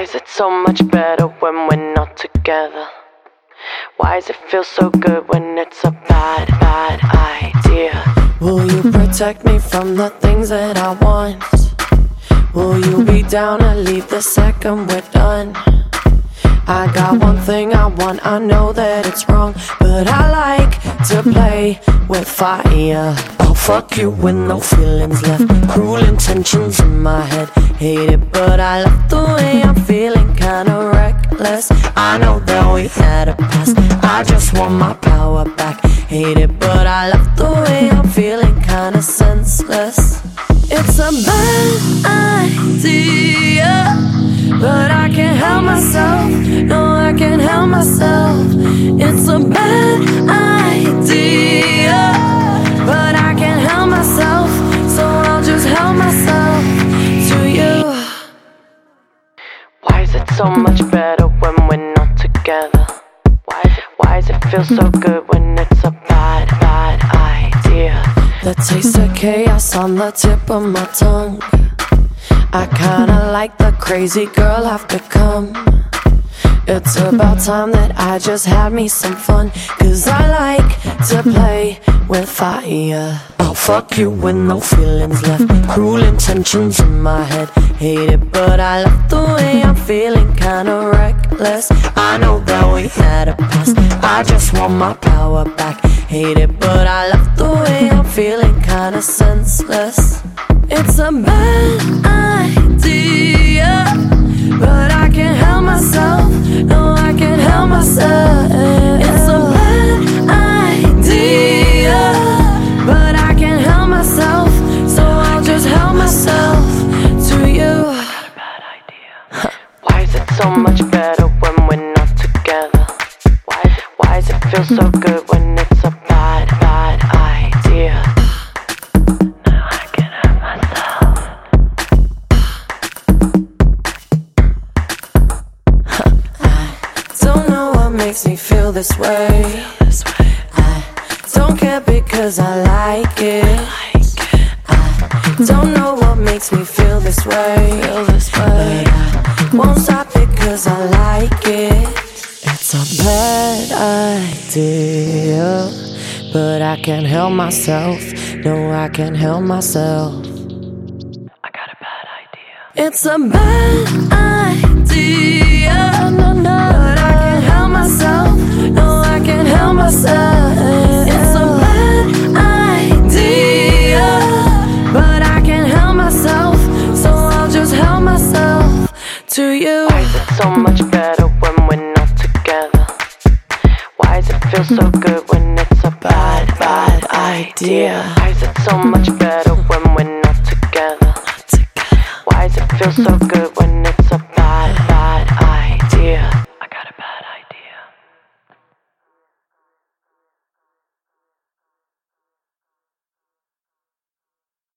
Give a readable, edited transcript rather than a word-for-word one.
is it so much better when we're not together? Why does it feel so good when it's a bad, bad idea? Will you protect me from the things that I want? Will you be down to leave the second we're done? I got one thing I want, I know that it's wrong, but I like to play with fire. I'll fuck you with no feelings left, cruel intentions in my head. Hate it, but I love the way I'm feeling, kinda reckless. I know that we had a past, I just want my power back. Hate it, but I love the way I'm feeling, kinda senseless. It's a bad idea, but I can't help myself. No, I can't help myself. It's a bad idea, but I can't help myself. So I'll just help myself to you. Why is it so much better when we're not together? Why does it feel so good when it's a bad, bad idea? The taste of chaos on the tip of my tongue. I kinda like the crazy girl I've become. It's about time that I just had me some fun, 'cause I like to play with fire. I'll fuck you with no feelings left, cruel intentions in my head. Hate it, but I love the way I'm feeling, kinda reckless. I know that we had a past, I just want my power back. Hate it, but I love the way I'm feeling, kinda senseless. It's a bad idea, but I can't help myself. No, I can't help myself. It's a bad idea, but I can't help myself. So I'll just help myself to you. Bad idea. Why is it so much better when we're not together? Why does it feel so good when it's a bad, bad idea? Now I can help myself. Don't know what makes me feel this way. I don't care because I like it. I don't know what makes me feel this way. But I won't stop because I like it. It's a bad idea, but I can't help myself. No, I can't help myself. I got a bad idea. It's a bad idea, but I can't help myself. No, I can't help myself. It's a bad idea, but I can't help myself. So I'll just help myself to you. Why is it so much better when we're not together? Why does it feel so good when it's a bad, bad idea? Why is it so much better when we're not together? Why does it feel so good when